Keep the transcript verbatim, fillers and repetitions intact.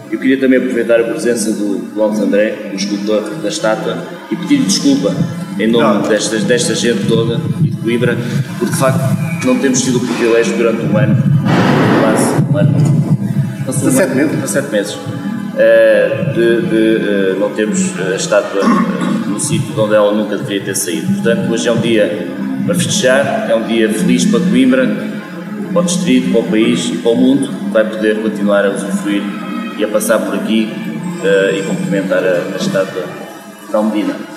Eu queria também aproveitar a presença do, do Alves André, o escultor da estátua, e pedir desculpa em nome desta, desta gente toda e de Coimbra, porque de facto não temos tido o privilégio durante um ano, quase um ano, dezassete meses, dezassete meses de, de, de não termos a estátua no sítio onde ela nunca deveria ter saído. Portanto, hoje é um dia para festejar, é um dia feliz para Coimbra, para o distrito, para o país e para o mundo, que vai poder continuar a usufruir e a passar por aqui uh, e cumprimentar a, a estátua de Tal Medina.